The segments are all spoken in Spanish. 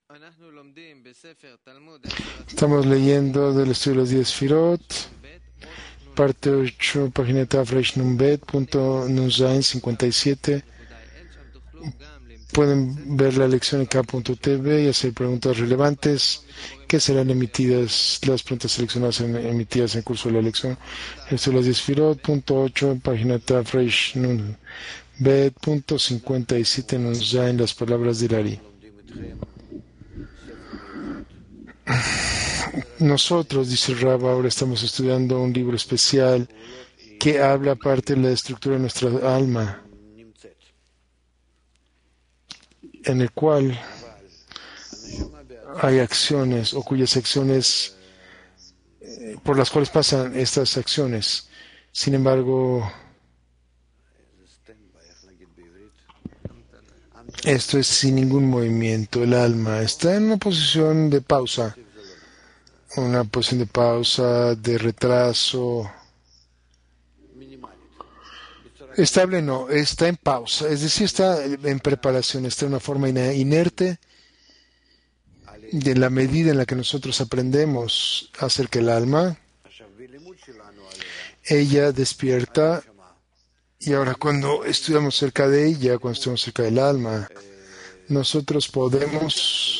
Estamos leyendo del estudio de los 10 Sefirot, parte 8, página Tafresh Numbet, punto Nunzain 57. Pueden ver la lección en K.tv y hacer preguntas relevantes que serán emitidas, las preguntas seleccionadas emitidas en curso de la lección. Esto es los 10 Sefirot, punto 8, página Tafresh Numbet, punto 57, Nunzain, las palabras de Lari. Nosotros, dice Rab, ahora estamos estudiando un libro especial que habla parte de la estructura de nuestra alma, en el cual hay acciones o cuyas acciones por las cuales pasan estas acciones. Sin embargo, esto es sin ningún movimiento. El alma está en una posición de pausa. Una posición de pausa, de retraso. Estable no, está en pausa, es decir, está en preparación, está en una forma inerte. De la medida en la que nosotros aprendemos acerca del alma, ella despierta, y ahora cuando estudiamos cerca de ella, cuando estudiamos cerca del alma, nosotros podemos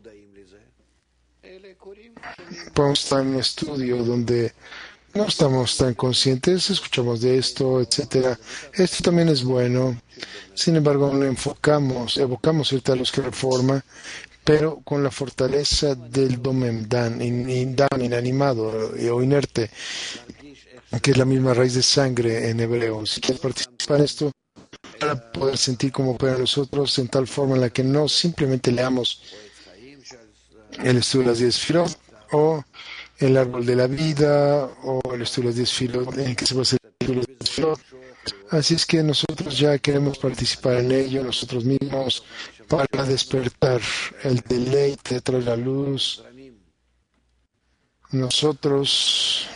estar en un estudio donde no estamos tan conscientes, escuchamos de esto, etcétera. Esto también es bueno. Sin embargo, no evocamos cierta luz que reforma, pero con la fortaleza del Domem, Dan inanimado o inerte, que es la misma raíz de sangre en hebreo. Si quieres participar en esto, para poder sentir cómo operan los otros en tal forma en la que no simplemente leamos el estudio de las 10 Sefirot o el árbol de la vida o el estudio de las 10 Sefirot en el que se va a hacer el estudio de las 10 Sefirot. Así es que nosotros ya queremos participar en ello nosotros mismos para despertar el deleite, traer la luz. Nosotros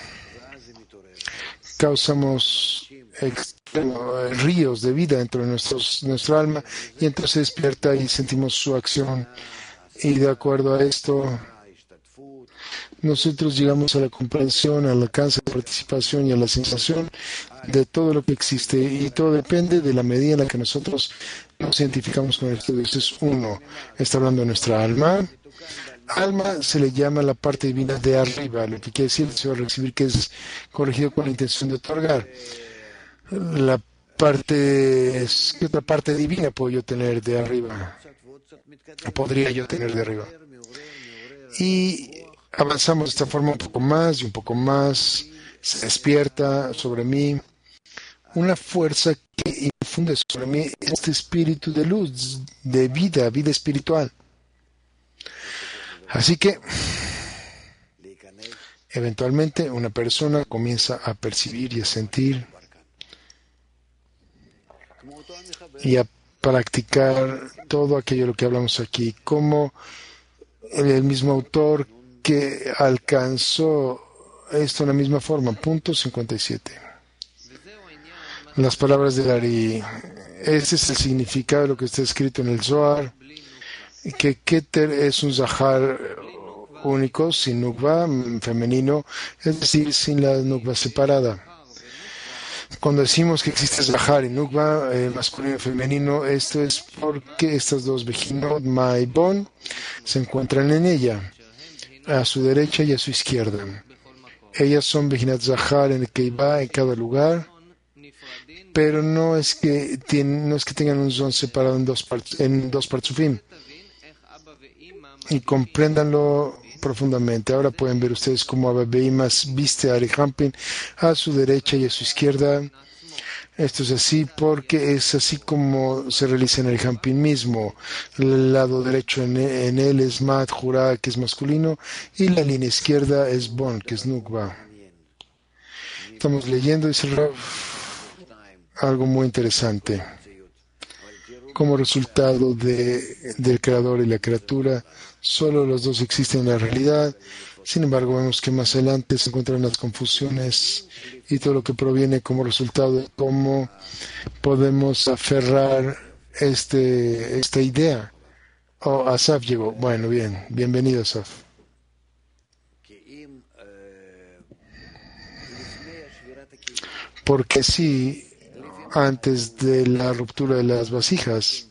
causamos ríos de vida dentro de nuestro alma y entonces despierta y sentimos su acción. Y de acuerdo a esto, nosotros llegamos a la comprensión, al alcance de participación y a la sensación de todo lo que existe. Y todo depende de la medida en la que nosotros nos identificamos con el estudio. Este es uno. Está hablando de nuestra alma. Alma se le llama la parte divina de arriba, lo que quiere decir se va a recibir que es corregido con la intención de otorgar. La parte, ¿qué otra parte divina puedo yo tener de arriba? Podría yo tener de arriba. Y avanzamos de esta forma un poco más y un poco más. Se despierta sobre mí una fuerza que infunde sobre mí este espíritu de luz, de vida espiritual. Así que, eventualmente, una persona comienza a percibir y a sentir y a practicar todo aquello de lo que hablamos aquí, como el mismo autor que alcanzó esto en la misma forma. Punto 57. Las palabras de Lari. Ese es el significado de lo que está escrito en el Zohar, que Keter es un Zahar único, sin Nukva, femenino, es decir, sin la Nukva separada. Cuando decimos que existe Zahar y Nukva, masculino y femenino, esto es porque estas dos Bejinot, Ma y Bon, se encuentran en ella, a su derecha y a su izquierda. Ellas son Bejinat Zahar en el que va en cada lugar, pero no es que tengan un zon separado en dos partzufim. Y compréndanlo profundamente. Ahora pueden ver ustedes cómo Abba Beimas viste a Ari Hampin a su derecha y a su izquierda. Esto es así porque es así como se realiza en Ari Hampin mismo. El lado derecho en él es Mat Jura, que es masculino, y la línea izquierda es Bon, que es Nukva. Estamos leyendo, dice Rav, algo muy interesante. Como resultado del creador y la criatura, solo los dos existen en la realidad. Sin embargo, vemos que más adelante se encuentran las confusiones y todo lo que proviene como resultado de cómo podemos aferrar esta idea Oh, Asaf llegó. Bueno, bien. Bienvenido, Asaf. Porque si antes de la ruptura de las vasijas,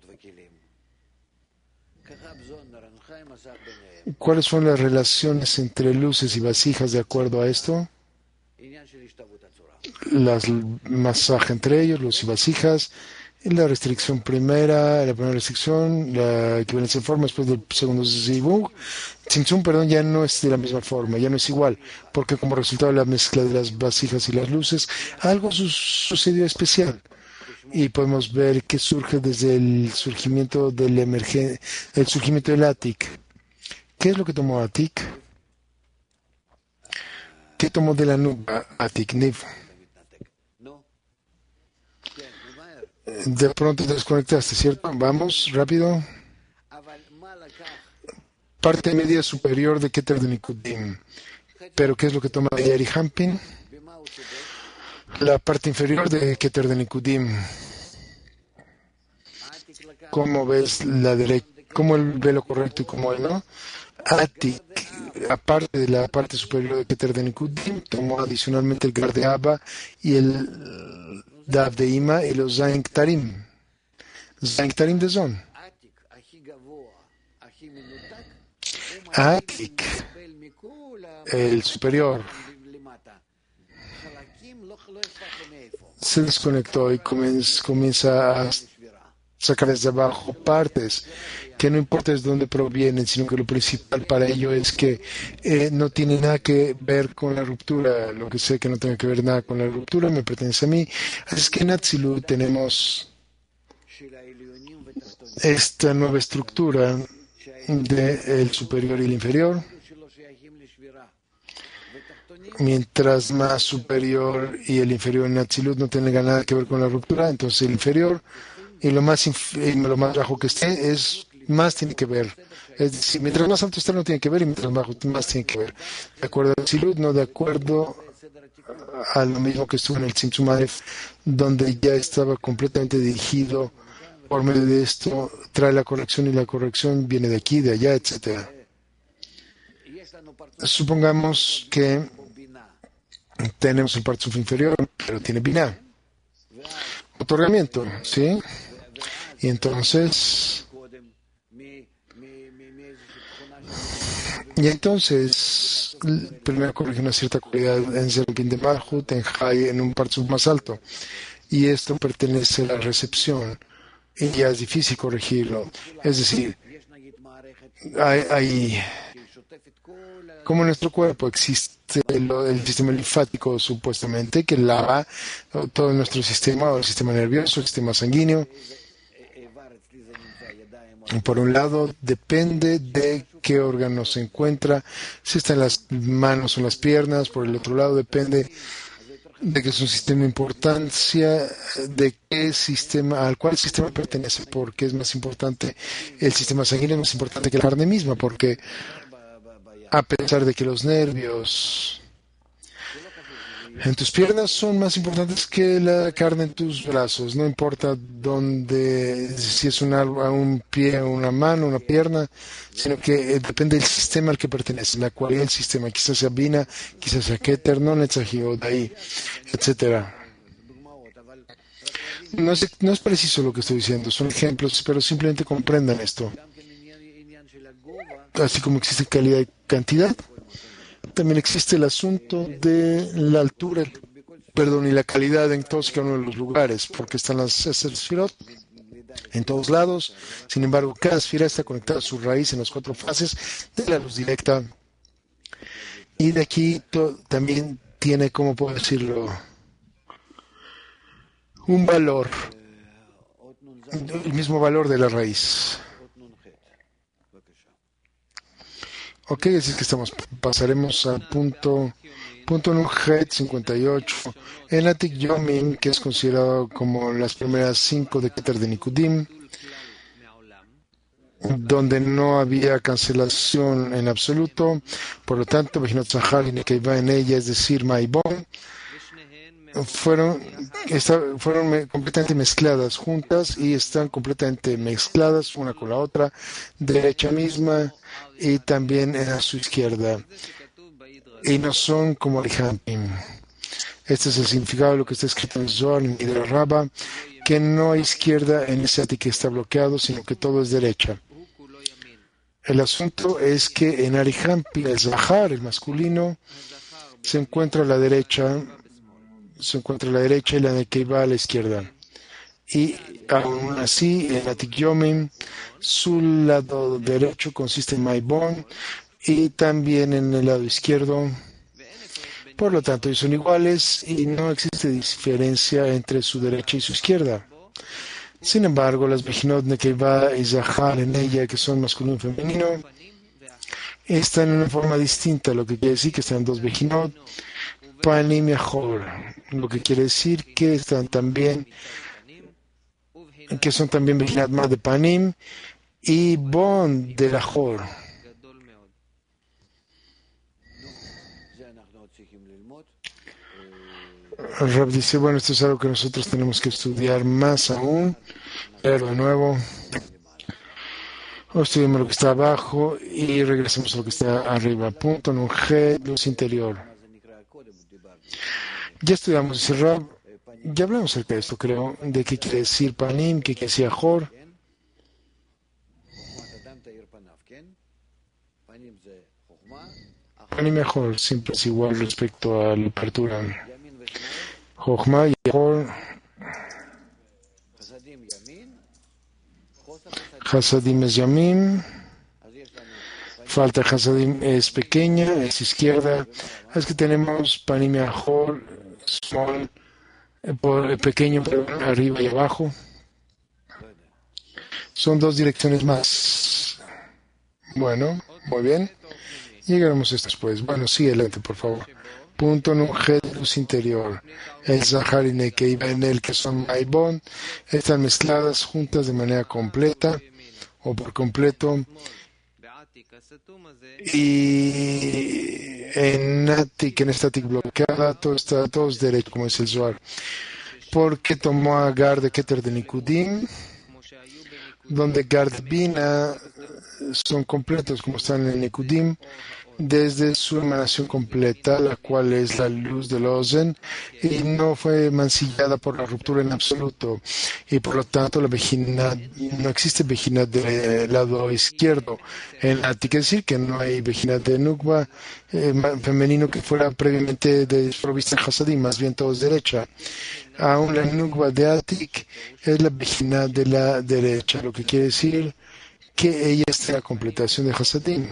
¿cuáles son las relaciones entre luces y vasijas de acuerdo a esto? Las masaje entre ellos, luz y vasijas, la restricción primera, la primera restricción, la equivalencia en forma después del segundo zibug. Tzimtzum, perdón, ya no es de la misma forma, ya no es igual, porque como resultado de la mezcla de las vasijas y las luces, algo sucedió especial. Y podemos ver que surge desde el surgimiento el surgimiento del Atik. ¿Qué es lo que tomó Atik? ¿Qué tomó de la nube Atik, Niv? De pronto te desconectaste, ¿cierto? Vamos, rápido. Parte media superior de Keter de Nikudim. ¿Pero qué es lo que toma de Yeri Hampin? La parte inferior de Keter de Nikudim. ¿Cómo ves la derecha? ¿Cómo él ve lo correcto y cómo él no? Atik, aparte de la parte superior de Keter de Nikudim, tomó adicionalmente el Gar de Abba y el Dav de Ima y los Zain Ktarim. Zain Ktarim de Zon. Atik, el superior, se desconectó y comienza a sacar desde abajo partes que no importa desde dónde provienen, sino que lo principal para ello es que no tiene nada que ver con la ruptura. Lo que sé que no tenga que ver nada con la ruptura me pertenece a mí. Así es que en Atzilut tenemos esta nueva estructura del superior y el inferior. Mientras más superior y el inferior en Atzilut no tenga nada que ver con la ruptura, entonces el inferior y lo lo más bajo que esté más tiene que ver. Es decir, mientras más alto esté no tiene que ver y mientras bajo más tiene que ver. De acuerdo a Atzilut, no de acuerdo a lo mismo que estuvo en el Tzimtzum Aleph, donde ya estaba completamente dirigido por medio de esto, trae la corrección y la corrección viene de aquí, de allá, etcétera. Supongamos que tenemos el Partzuf inferior, pero tiene Binah, otorgamiento, ¿sí? Y entonces primero corrige una cierta cualidad en Zerpin de Malhut, en Jai, en un Partzuf más alto. Y esto pertenece a la recepción. Y ya es difícil corregirlo. Es decir, como en nuestro cuerpo existe el sistema linfático supuestamente que lava todo nuestro sistema, o el sistema nervioso, el sistema sanguíneo. Por un lado, depende de qué órgano se encuentra, si está en las manos o en las piernas. Por el otro lado, depende de que es un sistema de importancia, de qué sistema, al cual sistema pertenece, porque es más importante, el sistema sanguíneo es más importante que la carne misma, porque a pesar de que los nervios en tus piernas son más importantes que la carne en tus brazos, no importa dónde, si es un pie, una mano, una pierna, sino que depende del sistema al que pertenece, la cualidad del sistema, quizás sea Bina, quizás sea Keter, no Netzach o Daí, etcétera. No es preciso lo que estoy diciendo, son ejemplos, pero simplemente comprendan esto. Así como existe calidad y cantidad, también existe el asunto de la altura, y la calidad en todos y cada uno de los lugares, porque están las Sefirot en todos lados. Sin embargo, cada esfera está conectada a su raíz en las 4 fases de la luz directa. Y de aquí también tiene, ¿cómo puedo decirlo? Un valor, el mismo valor de la raíz. Ok, así es que pasaremos al punto Nujet 58. En Atik Yomim, que es considerado como las primeras 5 de Keter de Nikudim, donde no había cancelación en absoluto, por lo tanto, Bejinot Zahar y Nekeiva en ella, es decir, Maibon, fueron completamente mezcladas juntas y están completamente mezcladas una con la otra, derecha misma y también a su izquierda. Y no son como Arihampim. Este es el significado de lo que está escrito en Zohar, en Midra Rabba, que no hay izquierda en ese ati que está bloqueado, sino que todo es derecha. El asunto es que en Arihampim, el Zahar, el masculino, se encuentra a la derecha y la Nekeiva a la izquierda. Y aún así, en Atik Yomim, su lado derecho consiste en Maibon y también en el lado izquierdo. Por lo tanto, ellos son iguales y no existe diferencia entre su derecha y su izquierda. Sin embargo, las Bejinot Nekeiva y Zahar en ella, que son masculino y femenino, están en una forma distinta, lo que quiere decir que están dos Bejinot, Panim y Ahor, lo que quiere decir que están también, que son también Bejinat más de Panim y Bon de Ahor. Rab dice, bueno, esto es algo que nosotros tenemos que estudiar más aún, pero de nuevo, estudiemos lo que está abajo y regresemos a lo que está arriba. Punto en un G, luz interior. Ya estudiamos, dice Rab, ya hablamos acerca de esto, creo, de qué quiere decir Panim, qué quiere decir Ahor. Panim y Ahor siempre es igual respecto a la apertura. Jochma y Ahor. Hasadim es Yamim. Falta Hasadim es pequeña, es izquierda. Es que tenemos Panim y Ahor, small, pequeño, perdón, arriba y abajo. Son dos direcciones más. Bueno, muy bien. Llegaremos a esto después. Bueno, sigue adelante, por favor. Punto en un G de luz interior. El Zahar y Nekeiva en el que son Maibon están mezcladas juntas de manera completa o por completo. Y en Atik, en esta Atik bloqueada, todo es derecho, como es el Zohar. Porque tomó a Agar de Keter de Nikudim, donde Gard Bina son completos, como están en el Nikudim, desde su emanación completa, la cual es la luz del Ozen, y no fue mancillada por la ruptura en absoluto, y por lo tanto la vejina, no existe vejina del lado izquierdo. En Atik, es decir, que no hay vejina de Nukba femenino que fuera previamente desprovista en Hasadim, más bien todo es derecha. Aún la Nukba de Atik es la vejina de la derecha, lo que quiere decir que ella está en la completación de Hasadim.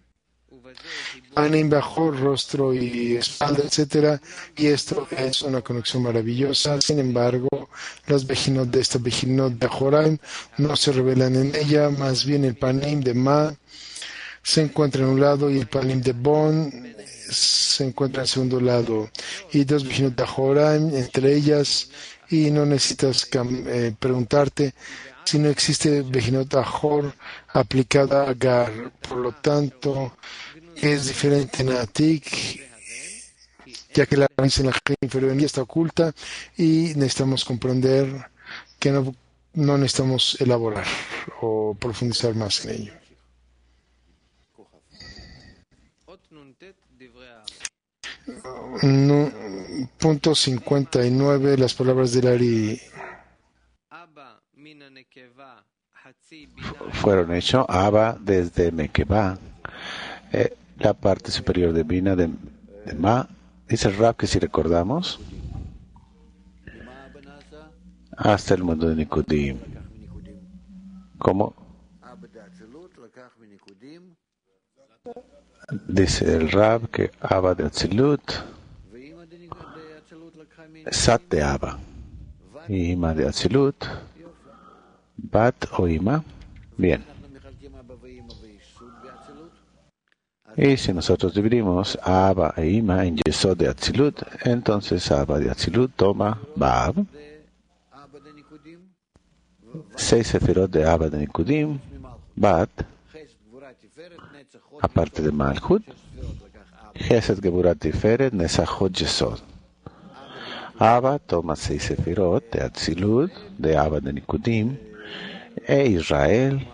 Panim bajo rostro y espalda, etcétera, y esto es una conexión maravillosa. Sin embargo, las vejinot de esta vejinot de Ahoraim no se revelan en ella, más bien el Panim de Ma se encuentra en un lado y el Panim de Bon se encuentra en el segundo lado, y dos vejinot de Ahoraim entre ellas, y no necesitas preguntarte si no existe vejinot Ahor aplicada a Gar. Por lo tanto, es diferente en Atik, ya que la raíz en la G inferior está oculta y necesitamos comprender que no necesitamos elaborar o profundizar más en ello. Punto 59, las palabras del Ari. Fueron hechos Abba desde Mekeba, la parte superior de Bina de Ma. Dice el Rab que si recordamos, hasta el mundo de Nikudim. ¿Cómo? Dice el Rab que Abba de Atzilut, Sat de Abba, y Ima de Atzilut, Bat o Ima. Bien. Y si nosotros dividimos a Abba e Ima en Yesod de Atzilut, entonces Abba de Atzilut toma Bab, 6 sefirot de Abba de Nikudim, Bat, aparte de Malchut, Chesed Geburat Tiferet, Nesachot Yesod. Abba toma 6 sefirot de Atzilut, de Abba de Nikudim, e Israel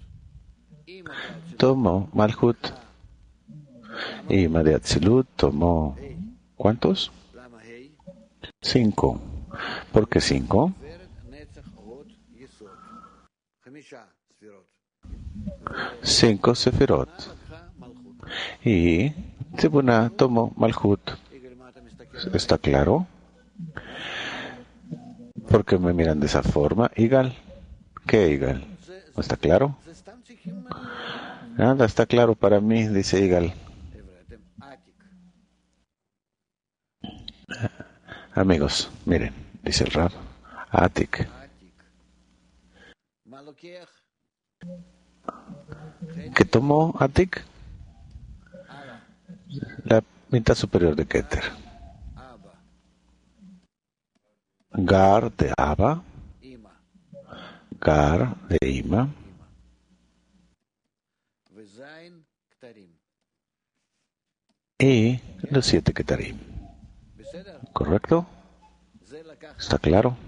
tomó Malhut. Ima de Atzilut tomó, ¿cuántos? 5. ¿Por qué 5? 5 sefirot. Y Tibuna tomó Malhut. ¿Está claro? ¿Por qué me miran de esa forma? Igal. ¿Qué Igal? ¿No está claro? Nada, está claro para mí, dice Igal. Amigos, miren, dice el Rab. Atik. ¿Qué tomó Atik? La mitad superior de Keter. Gar de Abba. Gar de Ima. Y los 7 Ketarim. ¿Correcto? ¿Está claro?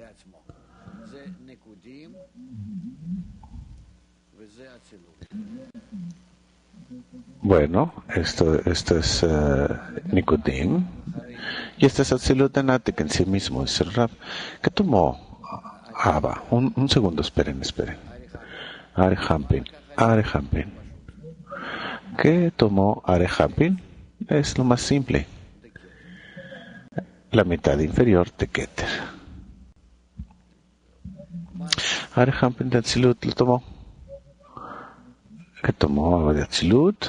Bueno, esto es Nikudim. Y este es Atzilut Anatik en sí mismo, es el Rab. ¿Qué tomó Abba? Un segundo, esperen. Arehampin. ¿Qué tomó Arehampin? Es lo más simple. La mitad inferior de Keter. Arehampin de Atzilut lo tomó. ¿Qué tomó Abba de Atzilut?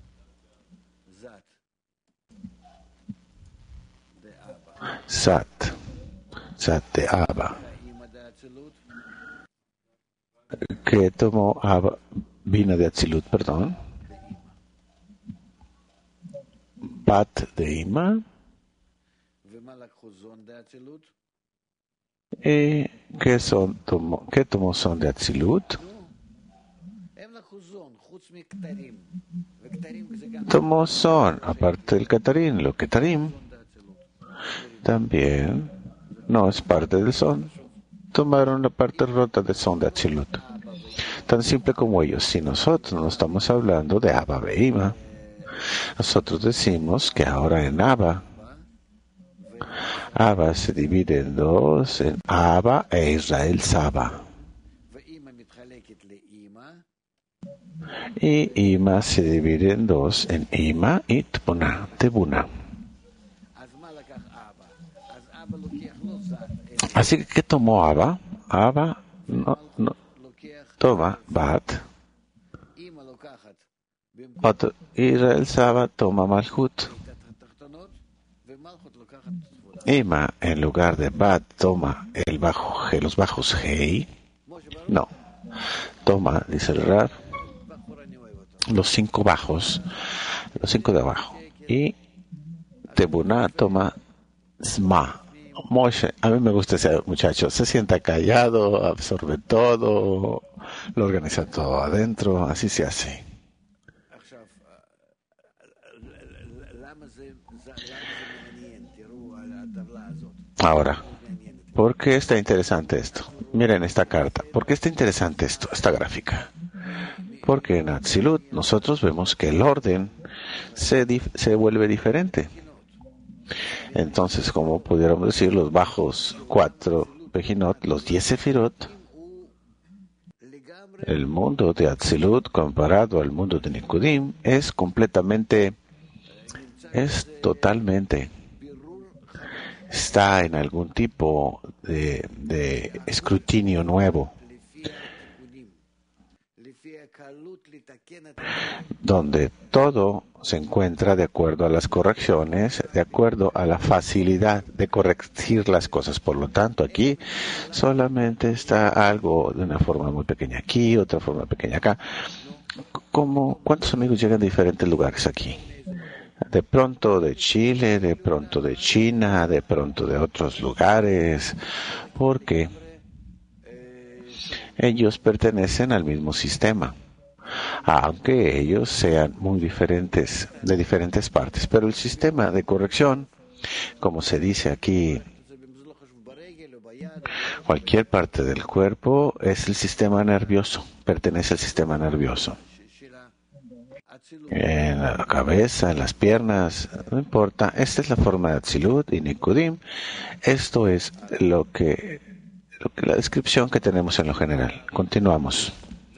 Sat de Abba. ¿Qué tomó Abba? Vino de Atzilut, perdón. Bat de Ima. ¿Y qué tomó Son de Atzilut? Tomó Son, aparte del Ketarim. Lo Ketarim también no es parte del Son. Tomaron la parte rota del Son de Atzilut. Tan simple como ellos. Si nosotros no estamos hablando de Abba Beima, nosotros decimos que ahora en Abba se divide en dos, en Abba e Israel Saba. Y Ima se divide en dos, en Ima y Tebuna. Así que, ¿qué tomó Abba? Abba no toma Bat. Israel Saba toma Malhut. Ima, en lugar de Bat, toma los bajos Hei. No. Toma, dice el Rab, los 5 bajos, los 5 de abajo. Y Tebuna toma Sma. Moshe, a mí me gusta ese muchacho. Se sienta callado, absorbe todo, lo organiza todo adentro, así se hace. Ahora, ¿por qué está interesante esto? Miren esta carta. ¿Por qué está interesante esto, esta gráfica? Porque en Atzilut nosotros vemos que el orden se vuelve diferente. Entonces, como pudiéramos decir, los bajos 4 Pejinot, los 10 Sefirot, el mundo de Atzilut comparado al mundo de Nikudim es totalmente, está en algún tipo de escrutinio nuevo, donde todo se encuentra de acuerdo a las correcciones, de acuerdo a la facilidad de corregir las cosas. Por lo tanto, aquí solamente está algo de una forma muy pequeña aquí, otra forma pequeña acá. ¿Cuántos amigos llegan de diferentes lugares aquí? De pronto de Chile, de pronto de China, de pronto de otros lugares, porque ellos pertenecen al mismo sistema, aunque ellos sean muy diferentes, de diferentes partes. Pero el sistema de corrección, como se dice aquí Cualquier parte del cuerpo es el sistema nervioso, pertenece al sistema nervioso. En la cabeza, en las piernas, no importa. Esta es la forma de Atzilut y Nikudim. Esto es la descripción que tenemos en lo general. Continuamos.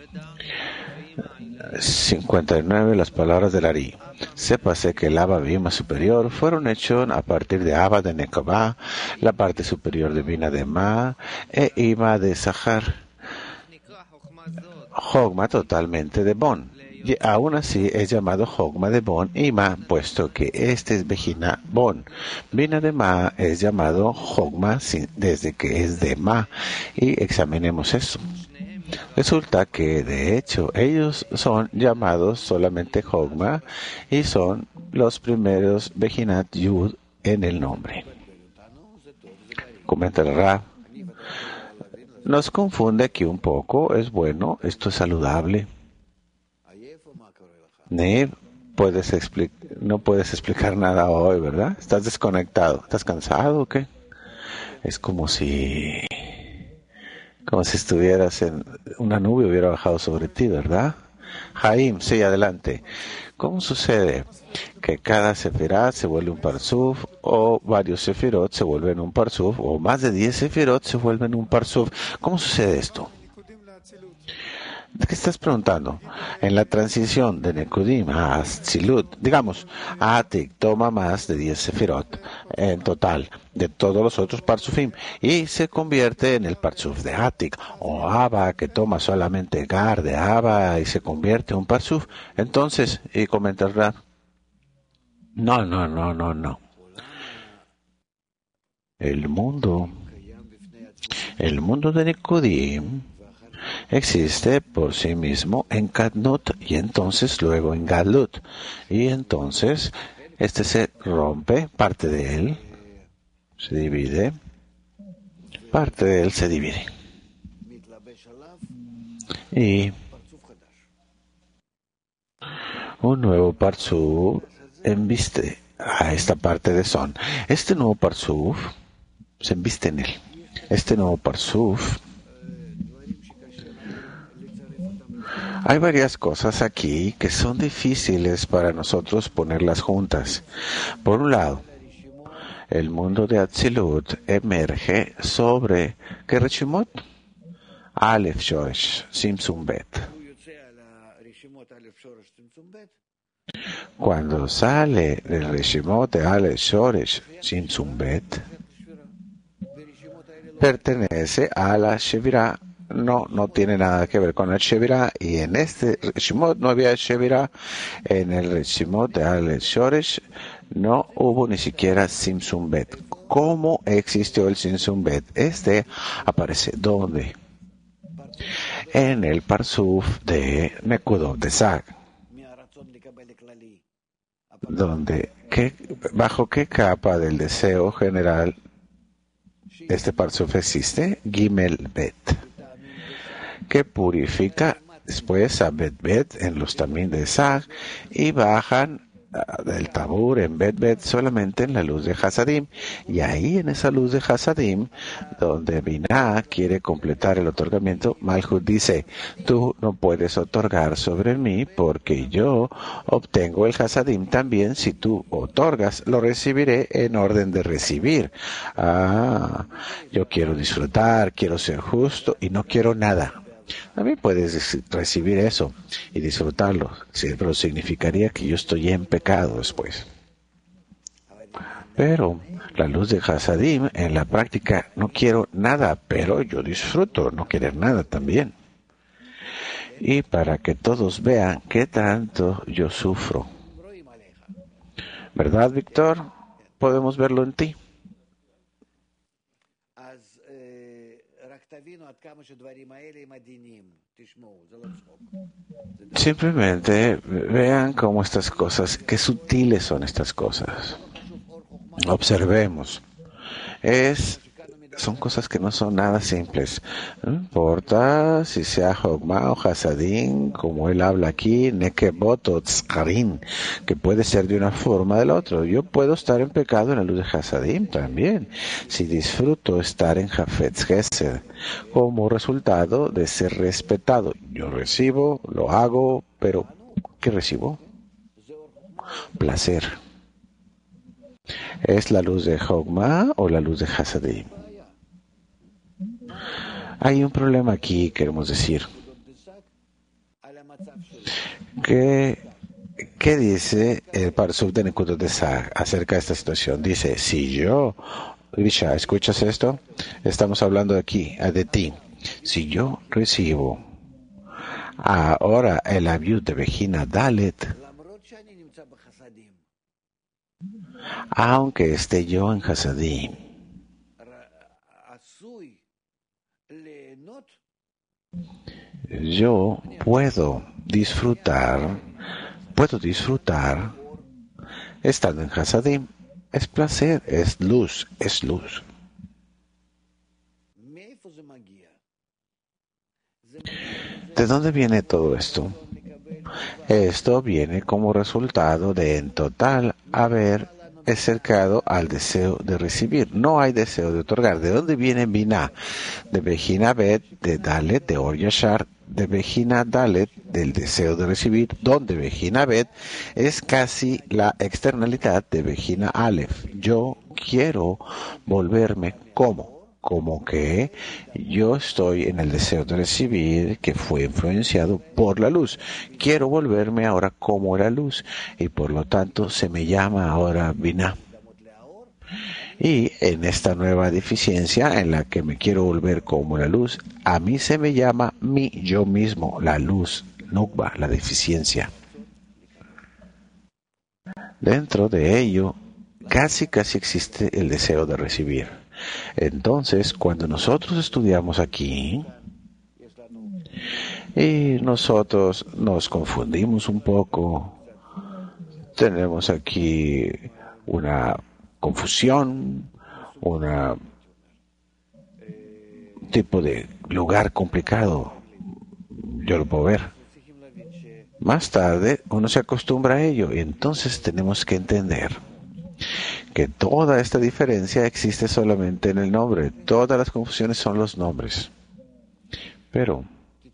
59. Las palabras del Ari. Sépase que el Abba Bima superior fueron hechos a partir de Abba de Nekabá, la parte superior de Bina de Ma e Ima de Zahar. Hogma totalmente de Bon. Y aún así es llamado Hogma de Bon y Ma, puesto que este es Bejina Bon. Bina de Ma es llamado Hogma desde que es de Ma. Y examinemos eso. Resulta que, de hecho, ellos son llamados solamente Hogma y son los primeros Bejinat Yud en el nombre. Comenta el Rab. Nos confunde aquí un poco. Es bueno, esto es saludable. Nev, no puedes explicar nada hoy, ¿verdad? Estás desconectado. ¿Estás cansado o qué? Es como si estuvieras en una nube hubiera bajado sobre ti, ¿verdad? Jaim, sí, adelante. ¿Cómo sucede que cada sefirot se vuelve un parsuf, o varios sefirot se vuelven un parsuf, o más de 10 sefirot se vuelven un parsuf? ¿Cómo sucede esto? ¿De qué estás preguntando? En la transición de Nekudim a Atzilut, digamos, Atik toma más de 10 sefirot en total de todos los otros parsufim y se convierte en el parsuf de Atik, o Abba que toma solamente Gar de Abba y se convierte en un parsuf. Entonces, y comenta el Rab, no. El mundo de Nekudim existe por sí mismo en Kadnut y entonces luego en Galut. Y entonces este se rompe, parte de él se divide, y un nuevo parsuf embiste a esta parte de Son. Este nuevo parsuf se embiste en él. Este nuevo parsuf. Hay varias cosas aquí que son difíciles para nosotros ponerlas juntas. Por un lado, el mundo de Atzilut emerge sobre que Reshimot Aleph Shoresh Simsum Bet. Cuando sale del Reshimot de Aleph Shoresh Simsum Bet, pertenece a la Shevirah. No tiene nada que ver con el Shevirah, y en este Reshimot no había Shevirah. En el Reshimot de Aleph Shoresh no hubo ni siquiera Simsum Bet. ¿Cómo existió el Simsum Bet? Este aparece ¿dónde? En el Parsuf de Nekudot de Zag, donde bajo qué capa del deseo general este Parsuf existe. Gimel Bet, que purifica después a Bet en los tamim de Zag y bajan del Tabur en Bet solamente en la luz de Hasadim, y ahí en esa luz de Hasadim donde Binah quiere completar el otorgamiento, Malhut dice: tú no puedes otorgar sobre mí porque yo obtengo el Hasadim también. Si tú otorgas, lo recibiré en orden de recibir. Yo quiero disfrutar, quiero ser justo y no quiero nada. También puedes recibir eso y disfrutarlo, sí, pero significaría que yo estoy en pecado después. Pero la luz de Hasadim, en la práctica, no quiero nada, pero yo disfruto no querer nada también. Y para que todos vean qué tanto yo sufro. ¿Verdad, Víctor? Podemos verlo en ti. Simplemente vean cómo estas cosas, qué sutiles son estas cosas. Observemos. Es son cosas que no son nada simples. No importa si sea Hogma o Hasadim, como él habla aquí, Nekebot o Tzkarin, que puede ser de una forma o del otro. Yo puedo estar en pecado en la luz de Hasadim también, si disfruto estar en Jafetz Gesed, como resultado de ser respetado. Yo recibo, lo hago, pero ¿qué recibo? Placer. ¿Es la luz de Hogma o la luz de Hasadim? Hay un problema aquí, queremos decir. ¿Qué dice el Parsub de Nekudot de Sag acerca de esta situación? Dice, si yo, Grisha, ¿escuchas esto? Estamos hablando aquí, de ti. Si yo recibo ahora el aviud de Vejina Dalet, aunque esté yo en Hasadim, yo puedo disfrutar estando en Hasadim. Es placer, es luz, es luz. ¿De dónde viene todo esto? Esto viene como resultado de en total haber acercado al deseo de recibir. No hay deseo de otorgar. ¿De dónde viene Binah? De Bejina Bet, de Dalet, de Or Yashar, de Bejina Dalet, del deseo de recibir, donde Bejina Bet es casi la externalidad de Bejina Aleph. Yo quiero volverme como que yo estoy en el deseo de recibir que fue influenciado por la luz. Quiero volverme ahora como la luz y por lo tanto se me llama ahora Binah. Y en esta nueva deficiencia en la que me quiero volver como la luz, a mí se me llama yo mismo, la luz, Nukba, la deficiencia. Dentro de ello, casi existe el deseo de recibir. Entonces, cuando nosotros estudiamos aquí, y nosotros nos confundimos un poco, tenemos aquí una confusión, un tipo de lugar complicado. Yo lo puedo ver. Más tarde uno se acostumbra a ello y entonces tenemos que entender que toda esta diferencia existe solamente en el nombre. Todas las confusiones son los nombres. Pero,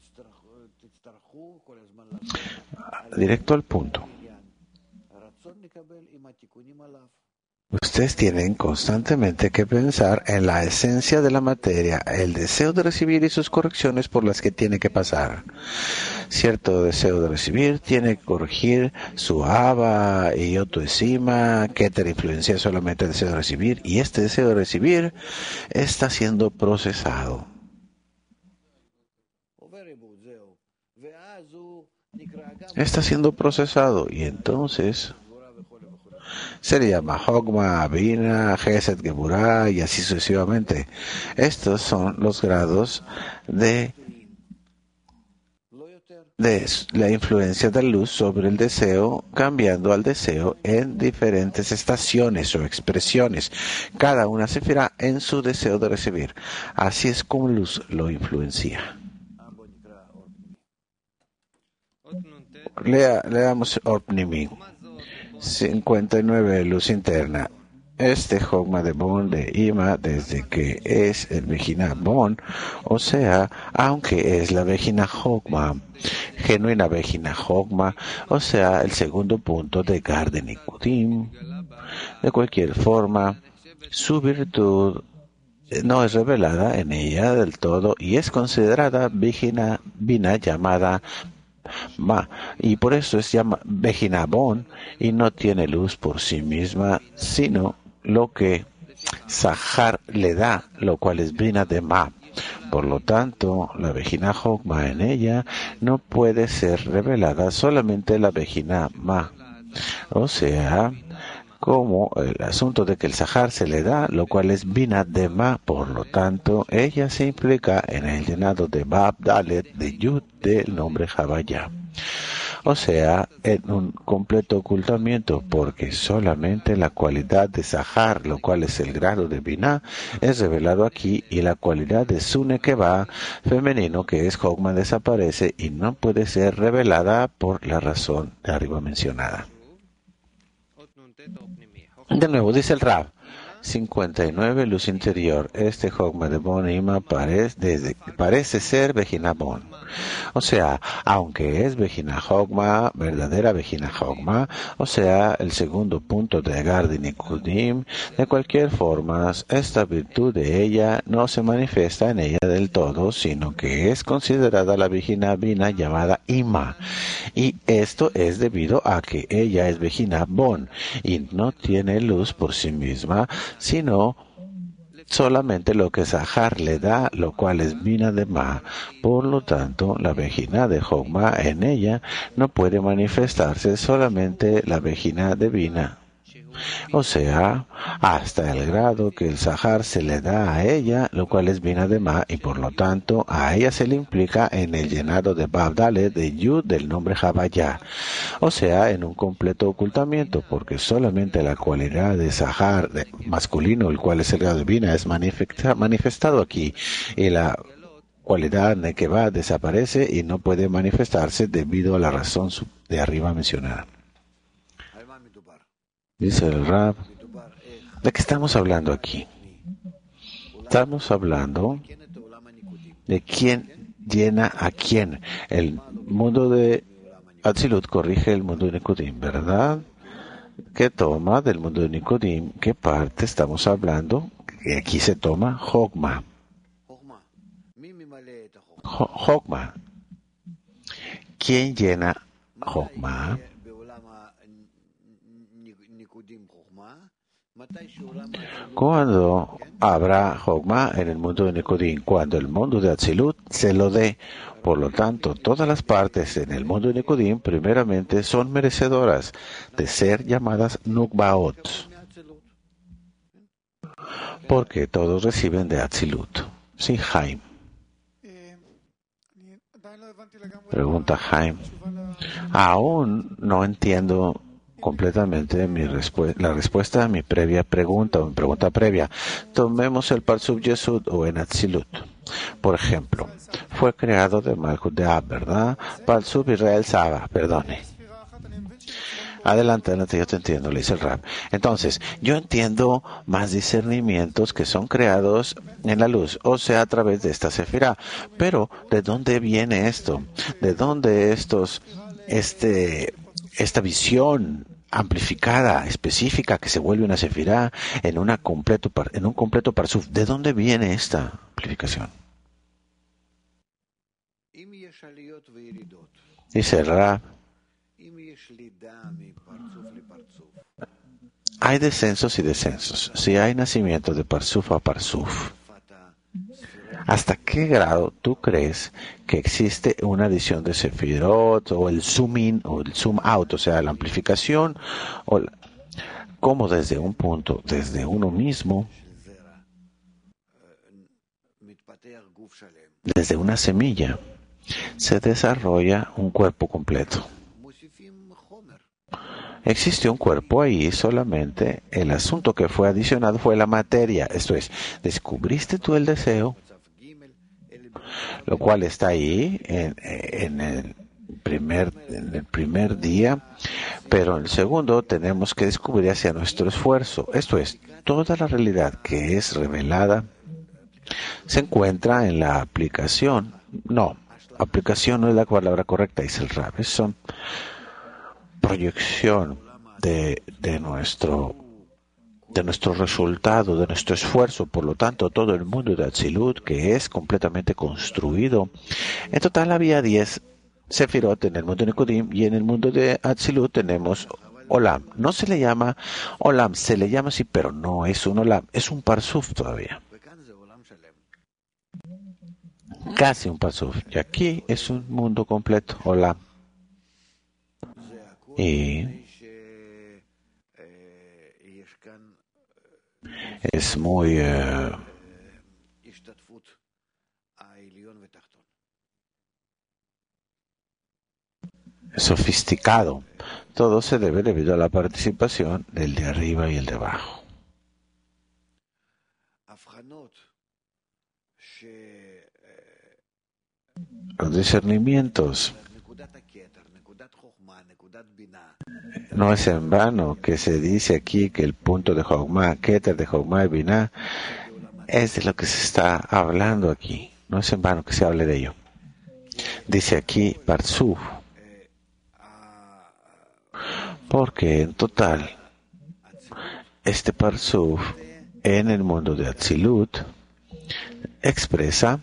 directo al punto. Ustedes tienen constantemente que pensar en la esencia de la materia, el deseo de recibir y sus correcciones por las que tiene que pasar. Cierto deseo de recibir tiene que corregir su aba y autoestima, que te influencia solamente el deseo de recibir, y este deseo de recibir está siendo procesado. Está siendo procesado y entonces se le llama Hogma, Binah, Gesed, Geburah y así sucesivamente. Estos son los grados de la influencia de la luz sobre el deseo, cambiando al deseo en diferentes estaciones o expresiones. Cada una se fijará en su deseo de recibir. Así es como luz lo influencia. Leamos Orpnimi 59, luz interna. Este Hogma de Bon de Ima, desde que es el Vejina Bon, o sea, aunque es la Vejina Hogma, genuina Vejina Hogma, o sea, el segundo punto de Garden y Kudim. De cualquier forma, su virtud no es revelada en ella del todo y es considerada Vejina Binah llamada Ma, y por eso es llamada Vejina Bon y no tiene luz por sí misma, sino lo que Sahar le da, lo cual es Binah de Ma. Por lo tanto, la Vejina Hogma en ella no puede ser revelada, solamente la Vejina Ma. O sea, como el asunto de que el Sahar se le da, lo cual es Binah de Ma, por lo tanto, ella se implica en el llenado de Bab Dalet de Yud del nombre Havaya. o sea, en un completo ocultamiento, porque solamente la cualidad de Sahar, lo cual es el grado de Binah, es revelado aquí, y la cualidad de Sunekeva femenino, que es Hogma, desaparece y no puede ser revelada por la razón de arriba mencionada. De nuevo, dice el Rab, 59, luz interior. Este Hogma de Bon Ima parece ser Vejina Bon. O sea, aunque es Vejina Hogma, verdadera Vejina Hogma, o sea, el segundo punto de Agar de Nikudim, de cualquier forma, esta virtud de ella no se manifiesta en ella del todo, sino que es considerada la Vejina Bina llamada Ima. Y esto es debido a que ella es Vejina Bon y no tiene luz por sí misma, sino solamente lo que Sahar le da, lo cual es Bina de Ma. Por lo tanto, la Vejina de Hogma en ella no puede manifestarse, solamente la Vejina de Bina. O sea, hasta el grado que el Sahar se le da a ella, lo cual es Bina de Ma, y por lo tanto a ella se le implica en el llenado de Babdale de Yud del nombre Havaya, o sea, en un completo ocultamiento, porque solamente la cualidad de Sahar masculino, el cual es el grado de Bina, es manifestado aquí, y la cualidad Nekeva desaparece y no puede manifestarse debido a la razón de arriba mencionada. Dice el Rab, ¿de qué estamos hablando aquí? Estamos hablando de quién llena a quién. El mundo de Atzilut corrige el mundo de Nikudim, ¿verdad? ¿Qué toma del mundo de Nikudim? ¿Qué parte estamos hablando? Que aquí se toma Hogma. Hogma. ¿Quién llena Hogma? Cuando habrá Hogma en el mundo de Nikudim, cuando el mundo de Atzilut se lo dé. Por lo tanto, todas las partes en el mundo de Nikudim primeramente son merecedoras de ser llamadas Nukbaot, porque todos reciben de Atzilut. Sí, Haim. Pregunta Haim. Aún no entiendo completamente la respuesta a mi previa pregunta o mi pregunta previa. Tomemos el Parsub Yesud o en Atzilut. Por ejemplo, fue creado de Malchut de Ab, ¿verdad? Parsub Israel Saba, perdone. Adelante, yo te entiendo, le dice el Rab. Entonces, yo entiendo más discernimientos que son creados en la luz, o sea, a través de esta sefirá. Pero, ¿de dónde viene esto? ¿De dónde esta visión amplificada, específica, que se vuelve una sefirá en un completo parsuf? ¿De dónde viene esta amplificación? Dice el Rab. Hay descensos y descensos. Si hay nacimiento de Parsuf a Parsuf, ¿hasta qué grado tú crees que existe una adición de Sefirot o el zoom in o el zoom out, o sea, la amplificación, como desde un punto, desde uno mismo, desde una semilla, se desarrolla un cuerpo completo? Existe un cuerpo ahí, solamente el asunto que fue adicionado fue la materia. Esto es, descubriste tú el deseo, lo cual está ahí en el primer día, pero en el segundo tenemos que descubrir hacia nuestro esfuerzo. Esto es, toda la realidad que es revelada se encuentra en la aplicación. No, aplicación no es la palabra correcta, dice el Rab. Son proyección de nuestro resultado, de nuestro esfuerzo. Por lo tanto, todo el mundo de Atzilut, que es completamente construido. En total había 10 Sefirot en el mundo de Nikudim, y en el mundo de Atzilut tenemos Olam. No se le llama Olam, se le llama así, pero no es un Olam, es un Parsuf todavía. Casi un Parsuf. Y aquí es un mundo completo, Olam. Y es muy sofisticado. Todo se debe debido a la participación del de arriba y el de abajo. Los discernimientos. No es en vano que se dice aquí que el punto de Jochma, Keter de Jochma y Binah, es de lo que se está hablando aquí. No es en vano que se hable de ello. Dice aquí Parsuf, porque en total, este Parsuf en el mundo de Atzilut expresa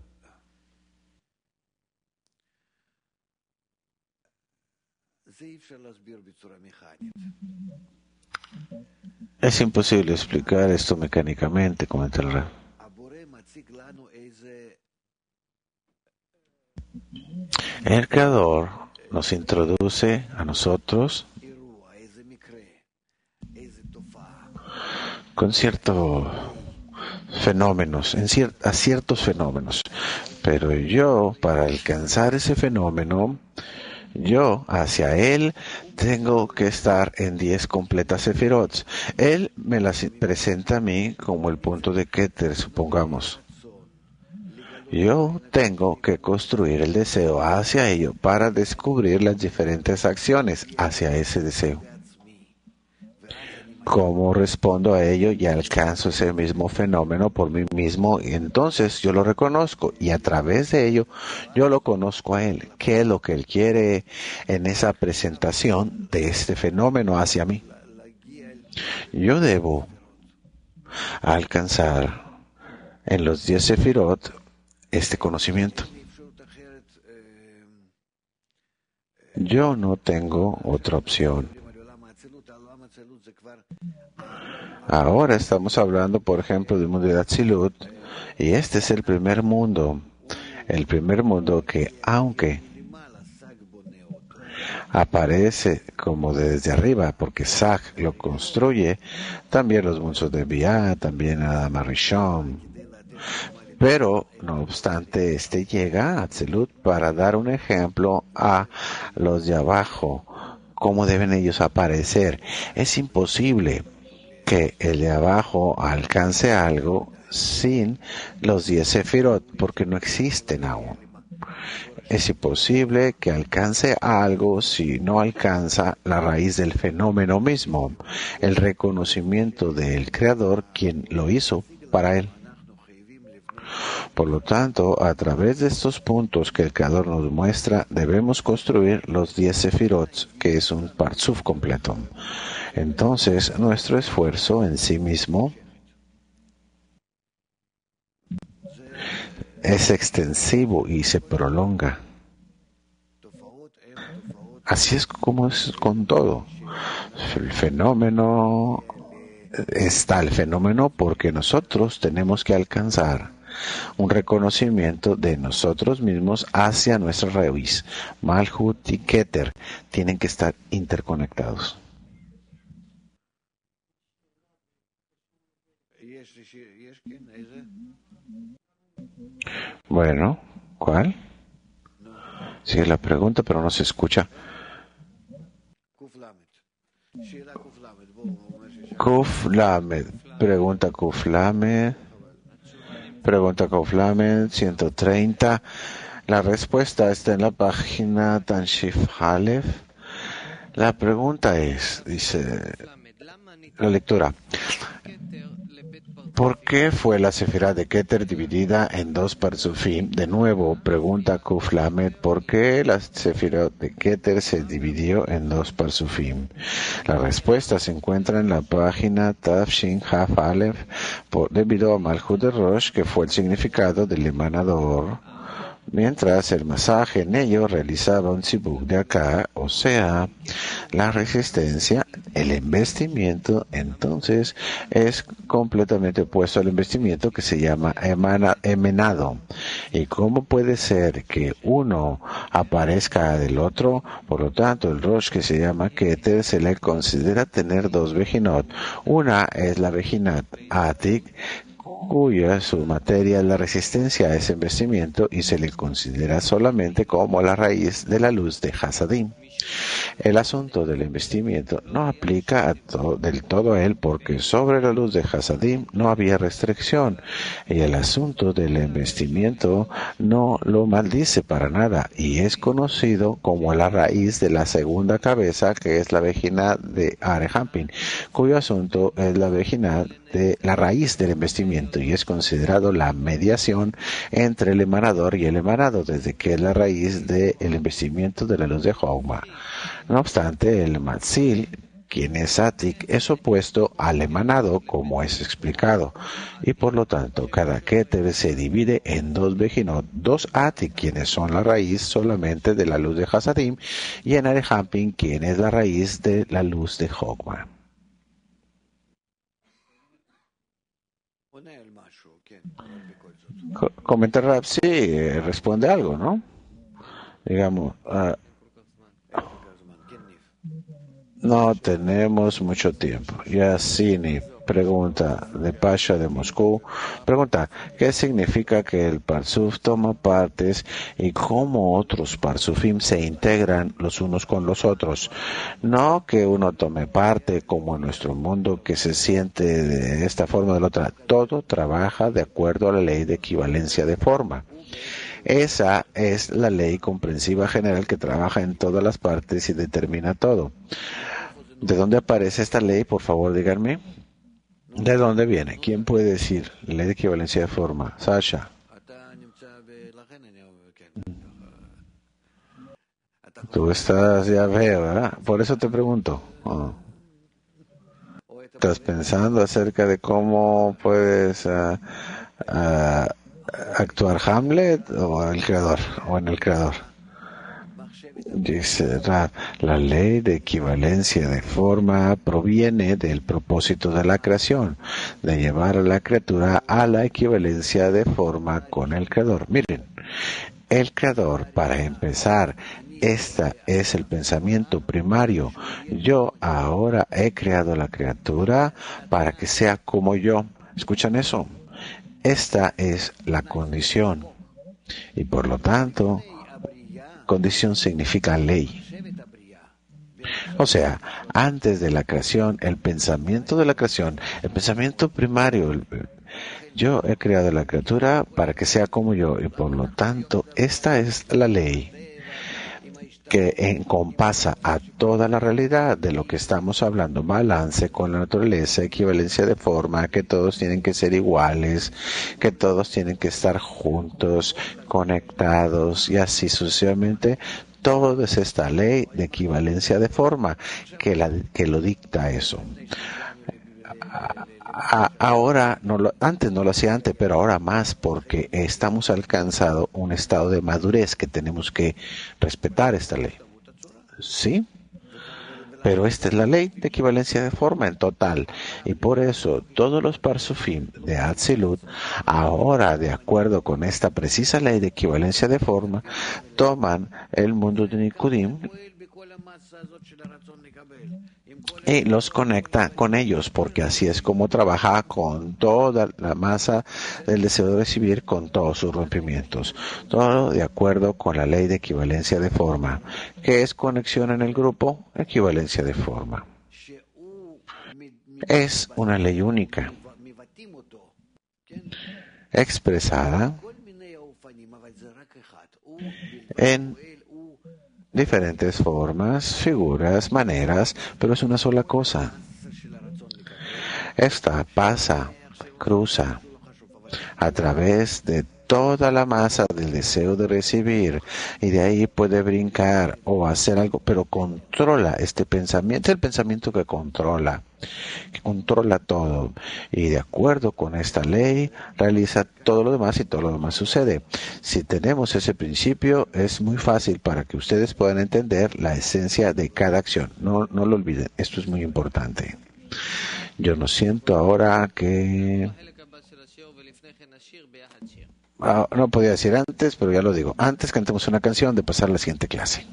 es imposible explicar esto mecánicamente, comenta el Rab. El Creador nos introduce a nosotros con ciertos fenómenos, a ciertos fenómenos. Pero yo, para alcanzar ese fenómeno, yo hacia él tengo que estar en 10 completas sefirot. Él me las presenta a mí como el punto de Keter, supongamos. Yo tengo que construir el deseo hacia ello para descubrir las diferentes acciones hacia ese deseo. ¿Cómo respondo a ello y alcanzo ese mismo fenómeno por mí mismo? Y entonces yo lo reconozco y a través de ello yo lo conozco a él. ¿Qué es lo que él quiere en esa presentación de este fenómeno hacia mí? Yo debo alcanzar en los 10 sefirot este conocimiento. Yo no tengo otra opción. Ahora estamos hablando, por ejemplo, del mundo de Atzilut, y este es el primer mundo que, aunque aparece como desde arriba, porque Sag lo construye, también los mundos de Biá, también Adam Rishon, pero no obstante, este llega a Atzilut para dar un ejemplo a los de abajo, cómo deben ellos aparecer. Es imposible que el de abajo alcance algo sin los 10 sefirot, porque no existen aún. Es imposible que alcance algo si no alcanza la raíz del fenómeno mismo, el reconocimiento del Creador, quien lo hizo para él. Por lo tanto, a través de estos puntos que el Creador nos muestra, debemos construir los 10 sefirot, que es un parsuf completo. Entonces, nuestro esfuerzo en sí mismo es extensivo y se prolonga. Así es como es con todo. El fenómeno está el fenómeno porque nosotros tenemos que alcanzar un reconocimiento de nosotros mismos hacia nuestra raíz. Malhut y Keter tienen que estar interconectados. Bueno, ¿cuál? Sigue la pregunta, pero no se escucha. Kuf Lamed, pregunta Kuf Lamed, 130. La respuesta está en la página Tanshif Halef. La pregunta es, dice la lectura, ¿por qué fue la sefirá de Keter dividida en 2 parsufim? De nuevo, pregunta Kuf Lamed, ¿por qué la sefirá de Keter se dividió en 2 parsufim? La respuesta se encuentra en la página Tafshin Haf Aleph, debido a Malhut de Rosh, que fue el significado del emanador, mientras el masaje en ello realizaba un zibuk de acá, o sea, la resistencia, el embestimiento, entonces es completamente opuesto al embestimiento que se llama emenado. ¿Y cómo puede ser que uno aparezca del otro? Por lo tanto, el Rosh que se llama Keter se le considera tener 2 vejinot. Una es la vejinat Atik, cuya su materia es la resistencia a ese embestimiento y se le considera solamente como la raíz de la luz de Hasadim. El asunto del investimiento no aplica del todo a él porque sobre la luz de Hasadim no había restricción y el asunto del investimiento no lo maldice para nada y es conocido como la raíz de la segunda cabeza que es la vejina de Arehampin, cuyo asunto es la vejina de la raíz del investimiento y es considerado la mediación entre el emanador y el emanado desde que es la raíz del investimiento de la luz de Jouma. No obstante, el Matzil, quien es Atik, es opuesto al emanado, como es explicado, y por lo tanto cada Keter se divide en dos Bejinot, dos Atik, quienes son la raíz solamente de la luz de Hasadim, y en Arehampin, quien es la raíz de la luz de Jogma. Comenta Rab, sí, responde algo, ¿no? Digamos, no tenemos mucho tiempo. Yasini pregunta de Pasha de Moscú. Pregunta, ¿qué significa que el Parsuf toma partes y cómo otros Parsufim se integran los unos con los otros? No que uno tome parte como en nuestro mundo que se siente de esta forma o de la otra. Todo trabaja de acuerdo a la ley de equivalencia de forma. Esa es la ley comprensiva general que trabaja en todas las partes y determina todo. ¿De dónde aparece esta ley? Por favor, díganme. ¿De dónde viene? ¿Quién puede decir? Ley de equivalencia de forma. Sasha. Tú estás, ya veo, ¿verdad? Por eso te pregunto. Oh. ¿Estás pensando acerca de cómo puedes actuar Hamlet o el creador? O en el creador. Dice Rab, la ley de equivalencia de forma proviene del propósito de la creación, de llevar a la criatura a la equivalencia de forma con el creador. Miren, el creador, para empezar, este es el pensamiento primario. Yo ahora he creado la criatura para que sea como yo. ¿Escuchan eso? Esta es la condición. Y por lo tanto, condición significa ley. O sea, antes de la creación, el pensamiento de la creación, el pensamiento primario, yo he creado la criatura para que sea como yo y por lo tanto esta es la ley que encompasa a toda la realidad de lo que estamos hablando, balance con la naturaleza, equivalencia de forma, que todos tienen que ser iguales, que todos tienen que estar juntos, conectados y así sucesivamente. Todo es esta ley de equivalencia de forma que lo dicta eso. Ahora, antes no lo hacía antes, pero ahora más porque estamos alcanzando un estado de madurez que tenemos que respetar esta ley. ¿Sí? Pero esta es la ley de equivalencia de forma en total. Y por eso todos los parsufim de Atzilut, ahora de acuerdo con esta precisa ley de equivalencia de forma, toman el mundo de Nikudim y los conecta con ellos, porque así es como trabaja con toda la masa del deseo de recibir, con todos sus rompimientos. Todo de acuerdo con la ley de equivalencia de forma. ¿Qué es conexión en el grupo? Equivalencia de forma. Es una ley única, expresada en diferentes formas, figuras, maneras, pero es una sola cosa. Esta pasa, cruza a través de toda la masa del deseo de recibir y de ahí puede brincar o hacer algo, pero controla este pensamiento, el pensamiento que controla todo y de acuerdo con esta ley realiza todo lo demás y todo lo demás sucede. Si tenemos ese principio es muy fácil para que ustedes puedan entender la esencia de cada acción. No lo olviden, esto es muy importante. Yo no siento ahora que... no podía decir antes, pero ya lo digo. Antes cantemos una canción de pasar a la siguiente clase.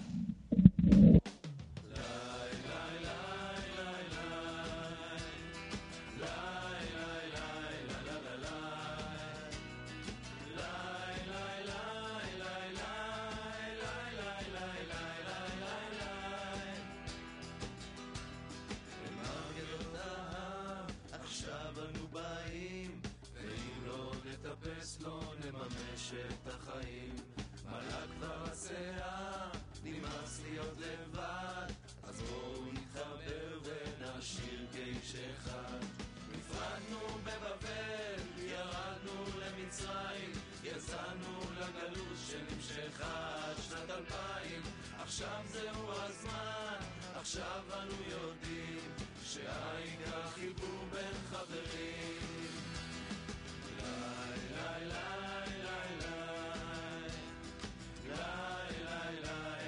לממש את החיים. מלא כבר הסאה, נמאס להיות לבד, אז בואו נתחבר ונשאיר כאיש אחד. נפרדנו בבבל, ירדנו למצרים, יצאנו לגלות שנמשכה עד שנת 2000. עכשיו זהו הזמן, עכשיו אנו יודעים שהעיקר חיבור בין חברים. לי לי לי לי לי לי לי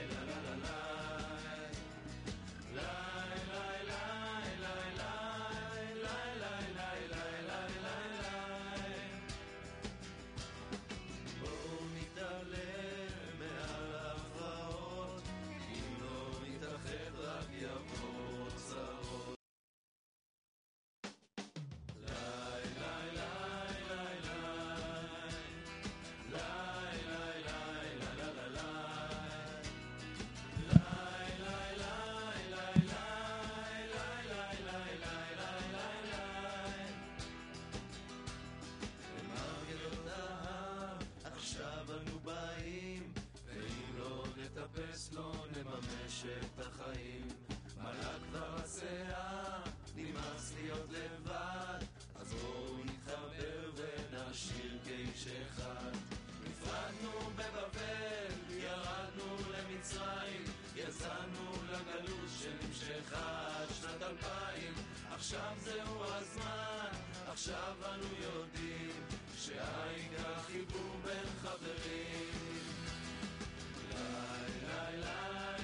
לא נממש את החיים. מלא כבר הסאה, נמאס להיות לבד, אז בואו נתחבר ונשאיר כאיש אחד. נפרדנו בבבל, ירדנו למצרים, יצאנו לגלות שנמשכה עד שנת 2000. עכשיו זהו הזמן, עכשיו אנו יודעים שהעיקר חיבור בין חברים. לי לי לי